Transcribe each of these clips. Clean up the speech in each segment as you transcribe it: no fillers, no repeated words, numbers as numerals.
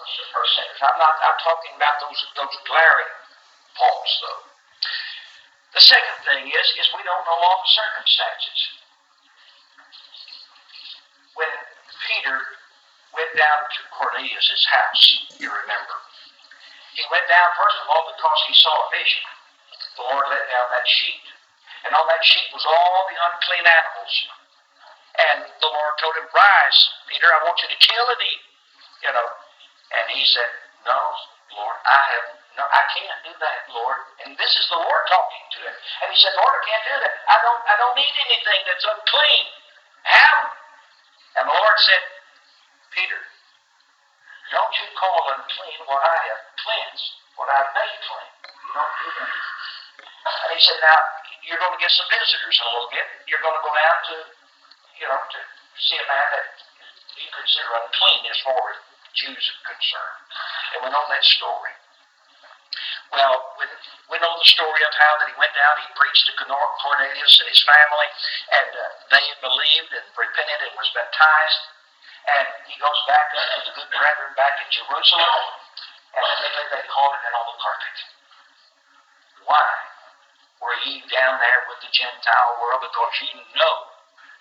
faults are sinners. I'm talking about those glaring faults, though. The second thing is we don't know all the circumstances. When Peter went down to Cornelius' house, you remember, he went down, first of all, because he saw a vision. The Lord let down that sheet. And on that sheet was all the unclean animals. And the Lord told him, "Rise, Peter, I want you to kill and eat." And he said, "No, Lord, I can't do that, Lord." And this is the Lord talking to him. And he said, "Lord, I can't do that. I don't need anything that's unclean. Have it." And the Lord said, "Peter, don't you call unclean what I have cleansed, what I've made clean. You don't do that." And he said, "Now, you're going to get some visitors in a little bit. You're going to go down to see a man that you consider unclean as far as Jews are concerned." And we know that story. Well, we know the story of how that he went down, he preached to Cornelius and his family, and they believed and repented and was baptized. And he goes back to the good brethren back in Jerusalem, and immediately they called it in on the carpet. Why were ye down there with the Gentile world? Because you know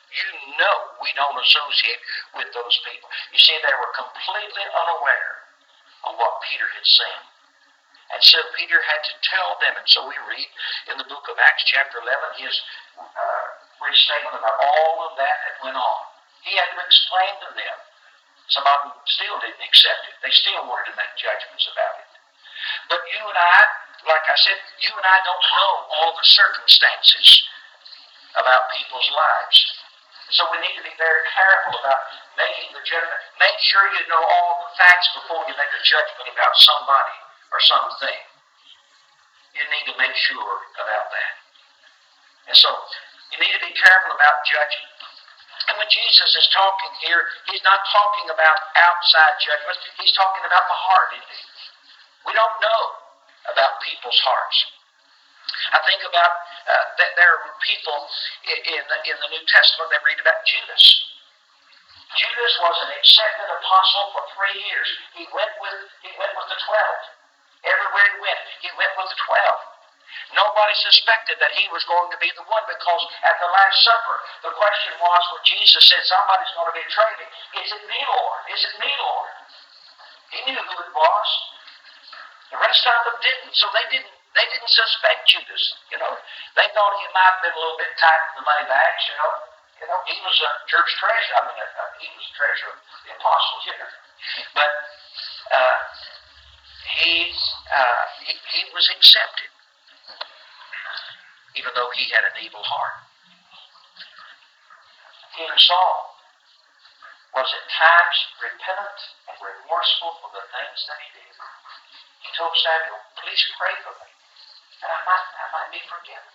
we don't associate with those people. You see, they were completely unaware of what Peter had seen. And so Peter had to tell them. And so we read in the book of Acts chapter 11 his restatement about all of that went on. He had to explain to them. Some of them still didn't accept it. They still wanted to make judgments about it. But you and I, like I said, you and I don't know all the circumstances about people's lives. So we need to be very careful about making the judgment. Make sure you know all the facts before you make a judgment about somebody or something. You need to make sure about that. And so you need to be careful about judging. And when Jesus is talking here, he's not talking about outside judgment. He's talking about the heart, isn't he? We don't know about people's hearts. I think about that there are people in the New Testament that read about Judas. Judas was an accepted apostle for 3 years. He went with the 12. Everywhere he went with the 12. Nobody suspected that he was going to be the one, because at the Last Supper, the question was when Jesus said, "Somebody's going to betray me. Is it me, Lord? Is it me, Lord?" He knew who it was. The rest of them didn't, so they didn't suspect Judas. They thought he might have been a little bit tight in the money bags. He was a church treasurer. He was a treasurer of the apostles. But he was accepted, even though he had an evil heart. King Saul was at times repentant and remorseful for the things that he did. He told Samuel, "Please pray for me, and I might be forgiven."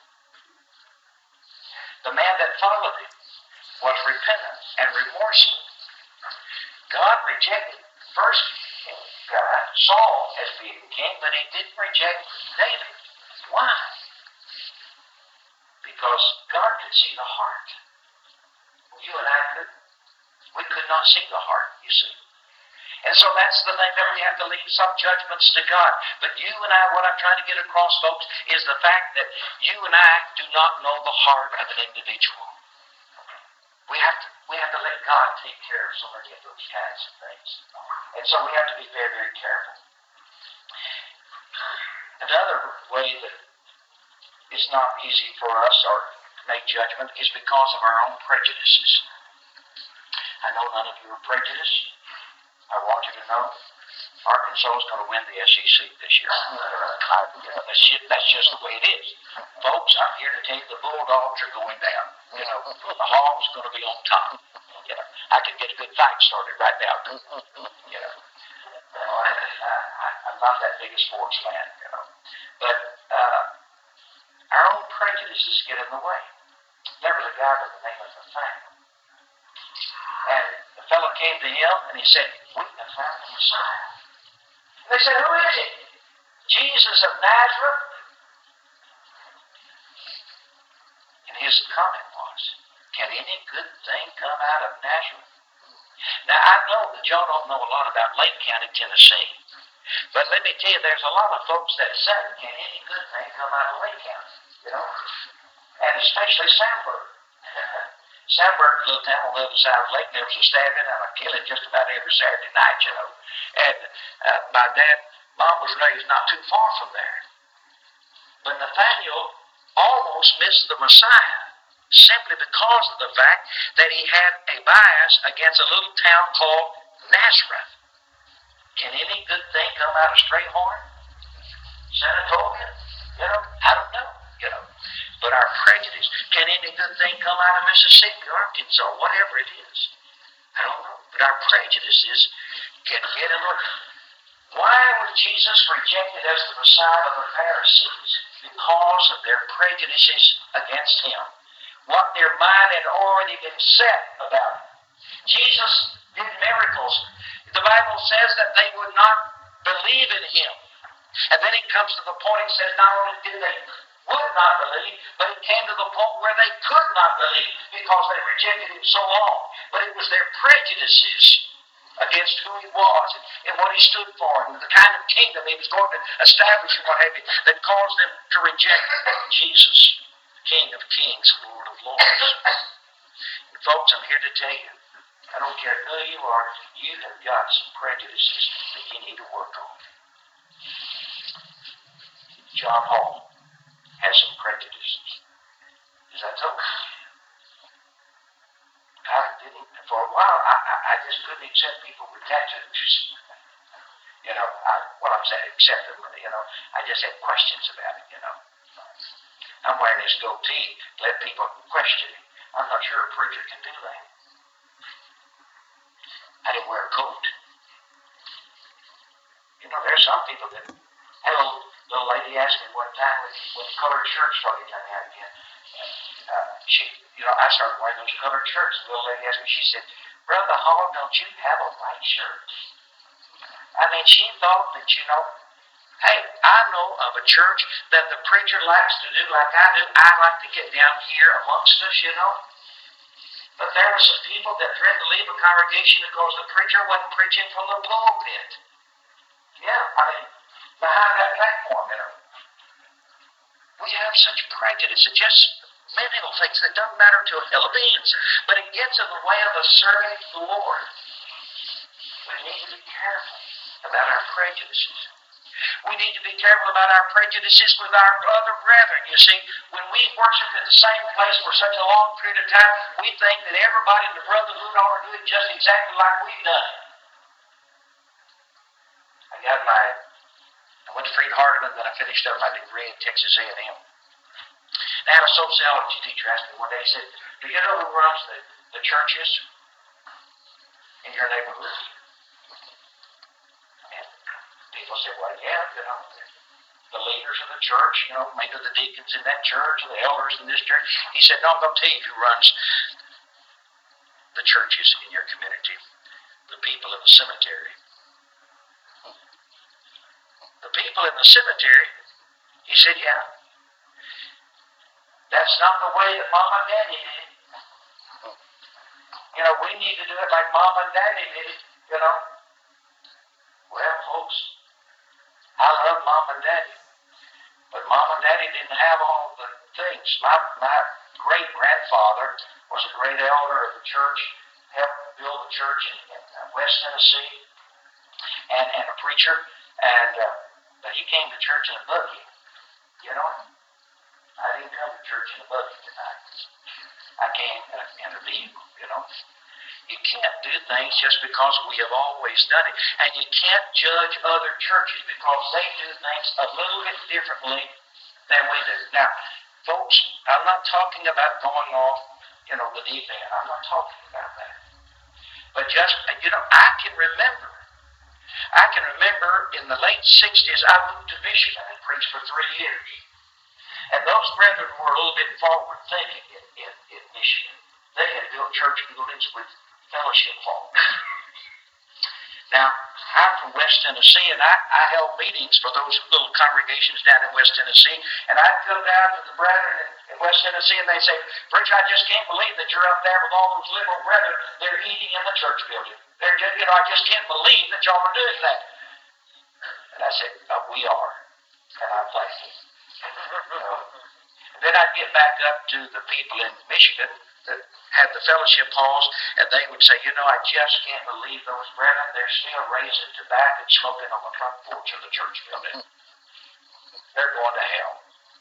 The man that followed him was repentant and remorseful. God rejected first Saul as being king, but he didn't reject David. Why? Because God could see the heart. You and I couldn't. We could not see the heart, you see. And so that's the thing, that we have to leave some judgments to God. But you and I, what I'm trying to get across, folks, is the fact that you and I do not know the heart of an individual. We have to let God take care of so many of those kinds of things. And so we have to be very, very careful. Another way that it's not easy for us or to make judgment is because of our own prejudices. I know none of you are prejudiced. I want you to know Arkansas is going to win the SEC this year. That's just the way it is. Folks, I'm here to tell you the Bulldogs are going down. The Hogs are going to be on top. I can get a good fight started right now. I'm not that big a sports fan, But our own prejudices get in the way. There was a guy by the name of Nathaniel. And the fellow came to him and he said, "We have found the Messiah." And they said, "Who is he?" "Jesus of Nazareth." And his comment was, "Can any good thing come out of Nazareth?" Now, I know that y'all don't know a lot about Lake County, Tennessee. But let me tell you, there's a lot of folks that say, can any good thing come out of Lake County? You know? And especially Sandburg. Sandburg, a little town on the other side of the lake, there was a stabbing and a killing just about every Saturday night, you know. And my mom was raised not too far from there. But Nathaniel almost missed the Messiah simply because of the fact that he had a bias against a little town called Nazareth. Can any good thing come out of Strayhorn? San Antonio? You know, I don't know, you know. But our prejudice, can any good thing come out of Mississippi, Arkansas, whatever it is? I don't know. But our prejudices can get in the way. Why was Jesus rejected as the Messiah of the Pharisees? Because of their prejudices against him. What their mind had already been set about him. Jesus did miracles. The Bible says that they would not believe in him. And then it comes to the point, it says not only did they would not believe, but it came to the point where they could not believe because they rejected him so long. But it was their prejudices against who he was and what he stood for and the kind of kingdom he was going to establish and what have you that caused them to reject Jesus, King of Kings, Lord of Lords. And folks, I'm here to tell you, I don't care who you are, you have got some prejudices that you need to work on. John Hall has some prejudices. As I told you, for a while, I just couldn't accept people with tattoos. You know, I'm saying accept them, you know, I just had questions about it, you know. I'm wearing this goatee, let people question me. I'm not sure a preacher can do that. I didn't wear a coat. You know, there's some people that, a little lady asked me one time when the colored shirts started coming out again, I started wearing those colored shirts. The little lady asked me, she said, Brother Hall, don't you have a white shirt? I mean, she thought that, hey, I know of a church that the preacher likes to do like I do. I like to get down here amongst us, But there were some people that threatened to leave a congregation because the preacher wasn't preaching from the pulpit. Yeah, I mean, behind that platform, We have such prejudice. It just menial things that don't matter to a hill of beans. But it gets in the way of us serving the Lord. We need to be careful about our prejudices. We need to be careful about our prejudices with our other brethren. You see, when we worship at the same place for such a long period of time, we think that everybody in the brotherhood ought to do it just exactly like we've done it. I went to Freed Hardeman, then I finished up my degree at Texas A&M. I had a sociology teacher ask me one day, he said, do you know who runs the churches in your neighborhood? And people said, well, yeah, the leaders of the church, maybe the deacons in that church, or the elders in this church. He said, no, I'm going to tell you who runs the churches in your community. The people in the cemetery. The people in the cemetery, he said, yeah. That's not the way that Mom and Daddy did it. We need to do it like Mom and Daddy did it, Well, folks, I love Mom and Daddy. But Mom and Daddy didn't have all the things. My great-grandfather was a great elder of the church, helped build the church in West Tennessee, and a preacher, but he came to church in a buggy. I didn't come to church in a buggy tonight. I came in a vehicle, You can't do things just because we have always done it. And you can't judge other churches because they do things a little bit differently than we do. Now, folks, I'm not talking about going off, the deep end. I'm not talking about that. But just, I can remember in the late 60s, I moved to Michigan and preached for 3 years. And those brethren were a little bit forward thinking in Michigan. They had built church buildings with fellowship halls. Now, I'm from West Tennessee, and I held meetings for those little congregations down in West Tennessee, and I'd come down to the brethren in West Tennessee, and they'd say, "Preacher, I just can't believe that you're up there with all those liberal brethren. They're eating in the church building. They're just, I just can't believe that y'all are doing that." And I said, "We are, and I'm thankful." And then I'd get back up to the people in Michigan that had the fellowship halls, and they would say, "I just can't believe those brethren. They're still raising tobacco and smoking on the front porch of the church building. They're going to hell."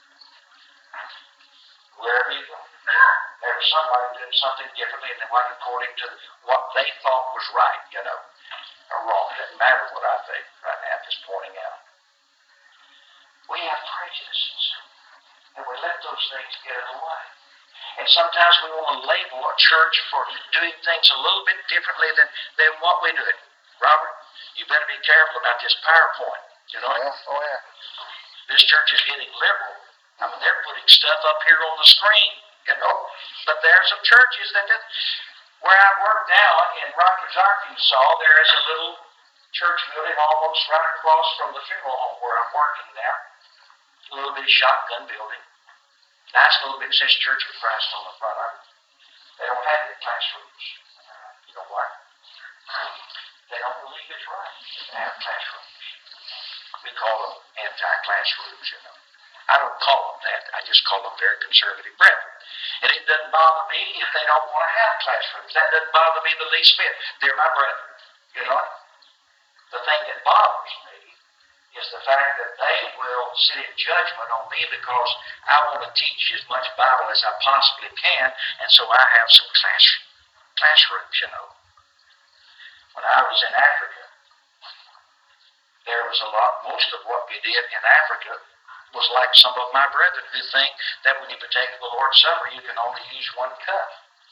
Wherever you go, there was somebody doing something differently than what according to what they thought was right, or wrong. It doesn't matter what I think right now, I'm just pointing out. We have prejudices, and we let those things get in the way. And sometimes we want to label a church for doing things a little bit differently than what we do. Robert, you better be careful about this PowerPoint. Oh, yeah. This church is getting liberal. They're putting stuff up here on the screen, But there are some churches that where I work now in Rogers, Arkansas, there is a little church building almost right across from the funeral home where I'm working now. A little bitty shotgun building. Nice little bit says Church of Christ on the front of it. They don't have any classrooms. You know why? They don't believe it's right to have classrooms. We call them anti-classrooms, I don't call them that. I just call them very conservative brethren. And it doesn't bother me if they don't want to have classrooms. That doesn't bother me the least bit. They're my brethren. The thing that bothers me is the fact that they will sit in judgment on me because I want to teach as much Bible as I possibly can, and so I have some classrooms, When I was in Africa, there was most of what we did in Africa was like some of my brethren who think that when you partake of the Lord's Supper, you can only use one cup.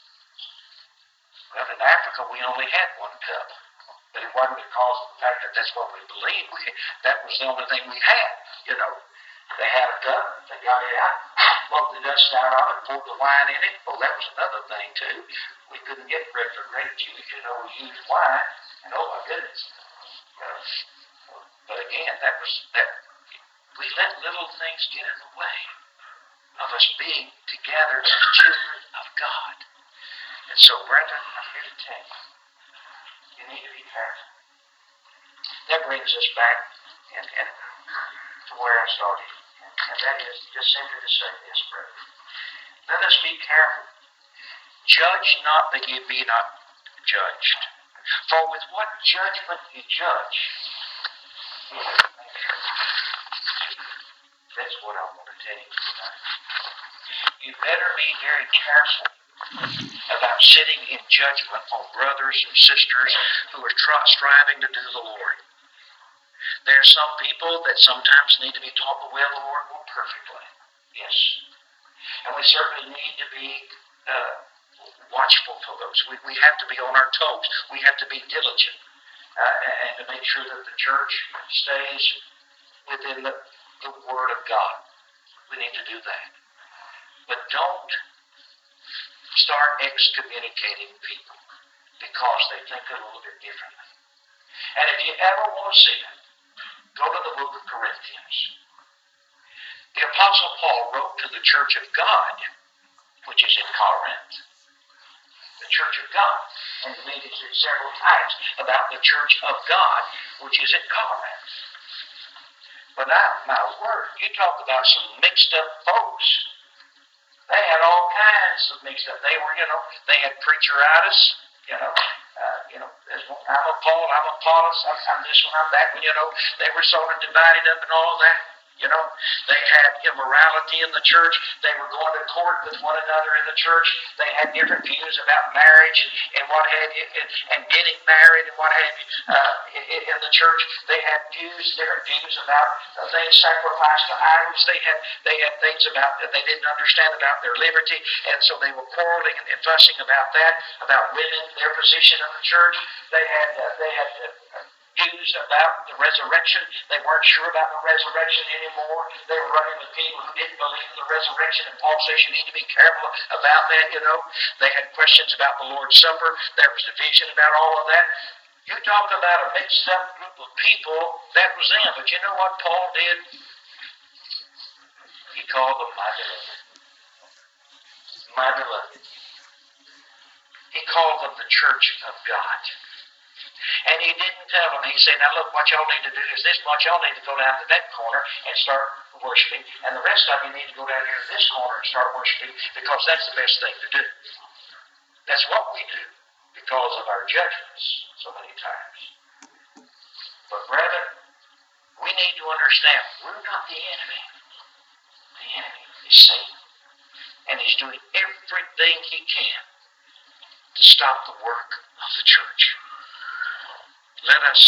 Well, in Africa, we only had one cup. But it wasn't because of the fact that that's what we believed. That was the only thing we had, They had a cup, they got it out, blew the dust out of it, poured the wine in it. Oh, that was another thing, too. We couldn't get regular grape juice, we used wine, and oh my goodness. But again, that. We let little things get in the way of us being together as children of God. And so, brethren, I'm here to tell you, you need to be careful. That brings us back and to where I started. And that is just simply to say this, brethren. Let us be careful. Judge not that ye be not judged. For with what judgment you judge, that's what I want to tell you tonight. You better be very careful about sitting in judgment on brothers and sisters who are striving to do the Lord. There are some people that sometimes need to be taught the way of the Lord more perfectly. Yes. And we certainly need to be watchful for those. We have to be on our toes. We have to be diligent and to make sure that the church stays within the Word of God. We need to do that. But don't start excommunicating people because they think a little bit differently. And if you ever want to see it, go to the book of Corinthians. The Apostle Paul wrote to the church of God, which is in Corinth. The church of God. And he made it several times about the church of God, which is at Corinth. But now, my word, you talk about some mixed up folks. They had all kinds of mixed up. They were, they had preacheritis, I'm a Paul, I'm Apollos, I'm this one, I'm that one, They were sort of divided up and all that. They had immorality in the church. They were going to court with one another in the church. They had different views about marriage and what have you, and getting married and what have you in the church. They had different views about things sacrificed to idols. They had things about that they didn't understand about their liberty, and so they were quarreling and fussing about that, about women, their position in the church. They had views about the resurrection. They weren't sure about the resurrection anymore. They were running with people who didn't believe in the resurrection, and Paul says you need to be careful about that, They had questions about the Lord's Supper. There was division about all of that. You talk about a mixed up group of people, that was them. But you know what Paul did? He called them my beloved. My beloved. He called them the church of God. And he didn't tell them. He said, now look, what y'all need to do is this much. Y'all need to go down to that corner and start worshiping. And the rest of you need to go down here to this corner and start worshiping, because that's the best thing to do. That's what we do because of our judgments so many times. But brethren, we need to understand we're not the enemy. The enemy is Satan. And he's doing everything he can to stop the work of the church. Let us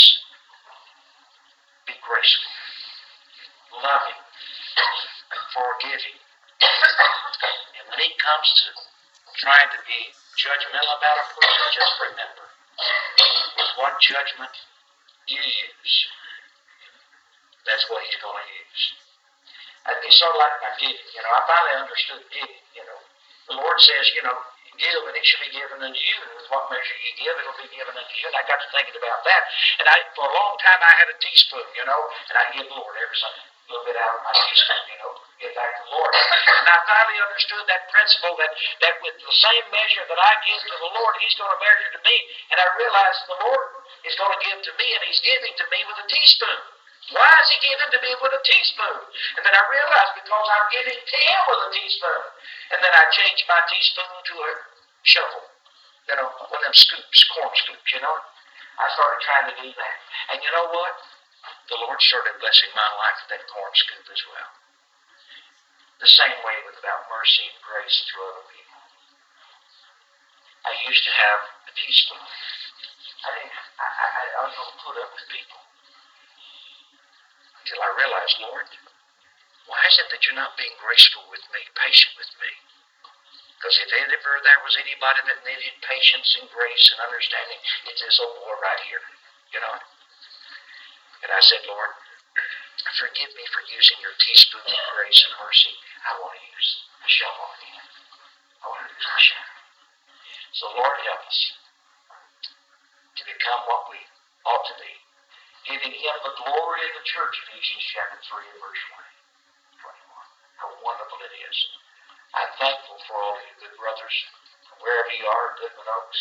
be graceful, loving, and forgiving. And when it comes to trying to be judgmental about a person, just remember, with what judgment you use, that's what he's going to use. It's sort of like my giving. I finally understood giving. The Lord says, give and it shall be given unto you. And with what measure you give, it'll be given unto you. And I got to thinking about that. And for a long time, I had a teaspoon, and I give the Lord every Sunday a little bit out of my teaspoon, give back to the Lord. And I finally understood that principle that with the same measure that I give to the Lord, he's going to measure to me. And I realized the Lord is going to give to me, and he's giving to me with a teaspoon. Why is he giving to me with a teaspoon? And then I realized because I'm giving to him with a teaspoon. And then I changed my teaspoon to a shovel. One of them scoops, corn scoops, I started trying to do that. And you know what? The Lord started blessing my life with that corn scoop as well. The same way with about mercy and grace to other people. I used to have a teaspoon. I was going to put up with people. Until I realized, Lord, why is it that you're not being graceful with me, patient with me? Because if ever there was anybody that needed patience and grace and understanding, it's this old boy right here, And I said, Lord, forgive me for using your teaspoon of grace and mercy. I want to use a shovel again. I want to use my shovel. So Lord, help us to become what we ought to be, giving him the glory of the church, Ephesians chapter 3 and verse 21. How wonderful it is. I'm thankful for all of you good brothers, from wherever you are, Goodman Oaks,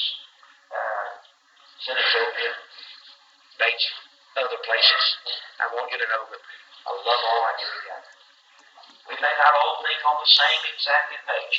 Senatobia, Bates, other places. I want you to know that I love all I do together. We may not all think on the same exact page,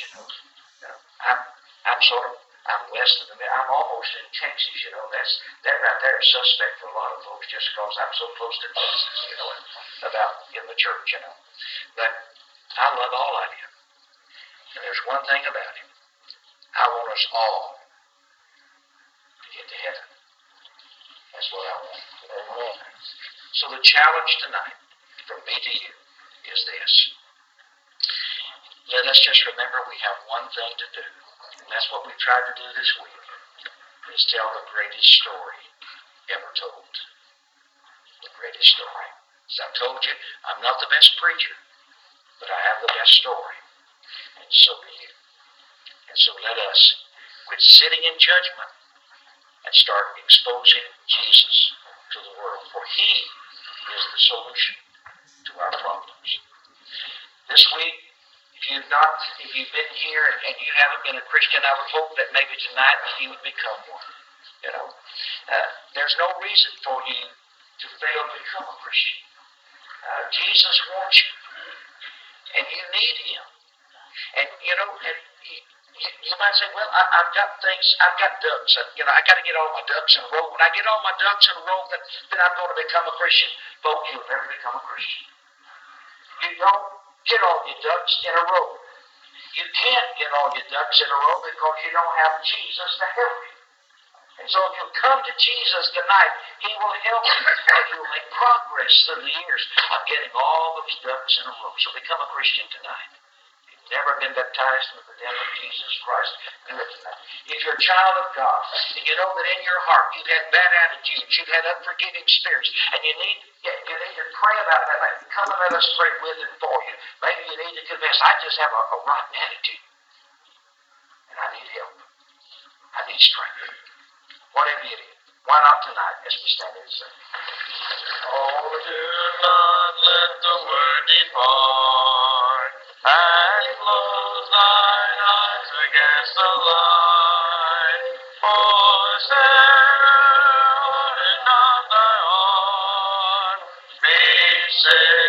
I'm west of the middle. I'm almost in Texas, that right there is suspect for a lot of folks just because I'm so close to Texas, about in the church, But I love all of you. And there's one thing about him. I want us all to get to heaven. That's what I want. Amen. So the challenge tonight from me to you is this. Let us just remember we have one thing to do. And that's what we've tried to do this week, is tell the greatest story ever told. The greatest story. As I told you, I'm not the best preacher, but I have the best story. And so do you. And so let us quit sitting in judgment and start exposing Jesus to the world. For he is the solution to our problems. This week, if you've been here and you haven't been a Christian, I would hope that maybe tonight you would become one. There's no reason for you to fail to become a Christian. Jesus wants you. And you need him. And you might say, well, I've got ducks. I got to get all my ducks in a row. When I get all my ducks in a row, then I'm going to become a Christian. Folks, you'll never become a Christian. You don't get all your ducks in a row. You can't get all your ducks in a row because you don't have Jesus to help you. And so if you come to Jesus tonight, he will help you and you'll make progress through the years of getting all those ducks in a row. So become a Christian tonight. If you've never been baptized in the name of Jesus Christ, do it tonight. If you're a child of God, and you know that in your heart you've had bad attitudes, you've had unforgiving spirits, and you need to pray about that, come and let us pray with and for you. Maybe you need to confess, I just have a rotten attitude. And I need help. I need strength. Whatever it is. Why not tonight as we stand and sing? Oh, do not let the word depart, and close thine eyes against the light. For Sarah, in thy heart, be saved.